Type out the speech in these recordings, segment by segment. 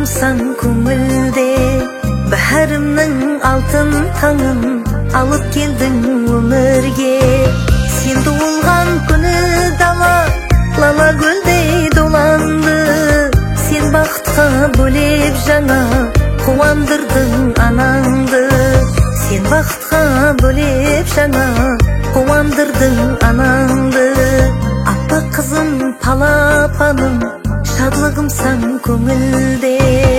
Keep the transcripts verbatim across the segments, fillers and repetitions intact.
шатлығымсаң көңілде, бәрімнің алтын таңын алып келдің өмірге. Сен туылған күні дала лала гүлдей доланды. Сен бақытқа бөлеп жаңа қуандырдың анаңды. Сен бақытқа бөлеп жаңа қуандырдың анаңды. Аппақ қызым палапаным, шатлығымсаң көңілде.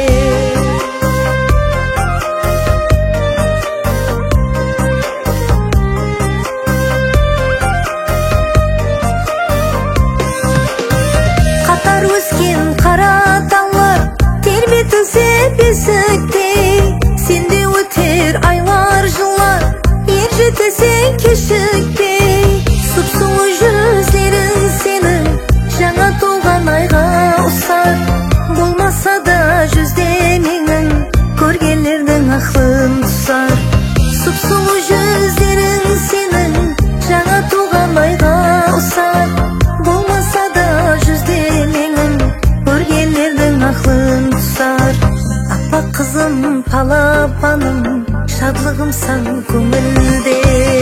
Қатар өскен қара таулар тербетілсе бесіктей, сенде өтер айлар жылар, ер жетесең кешікпей. Сұп-сұлу жүздерің сенің жаңа туған айға ұсар. Болмаса да жүзде менің көргенлердің ақылын тұсар. Сұп-сұлу жүздерің сенің жаңа туған айға ұсар. Болмаса да жүзде менің көргенлердің ақылын тұсар. Аппақ қызым палапаным, шатлығымсаң көңілде.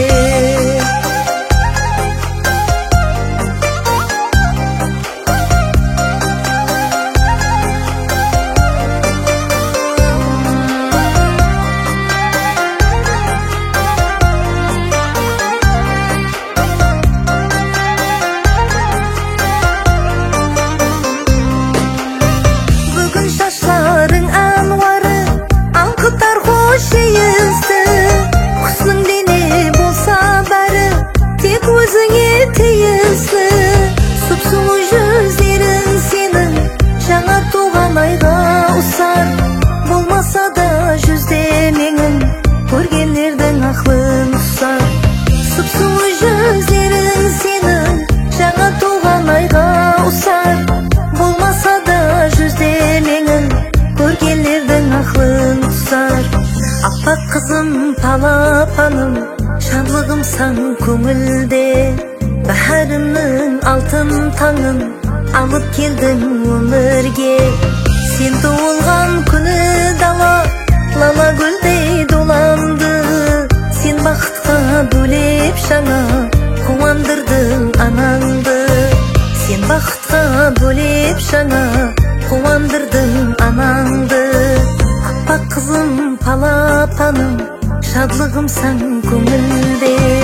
Шашларың ануары аңқытар хош иісті. Құсның дене болса бәрі тек өзіңе тиісті. Сұп-сұлу жүздерің сенің жаңа туған айға ұсар. Болмаса да жүзде менің көргенлердің ақылын тұсар. Сұп-сұлу жүздерің сенің жаңа туған айға ұсар. Болмаса да жүзде менің көргенлердің ақылын тұсар. Аппақ қызым палапаным, шатлығымсаң көңілде. Бәрімнің алтын таңын алып келдің өмірге. Сен туылған күні дала лала гүлдей доланды. Сен бақытқа бөлеп жаңа қуандырдың анаңды. Сен бақытқа бөлеп жаңа қуандырдың анаңды. Аппақ қызым палапаным, шатлығымсаң көңілде.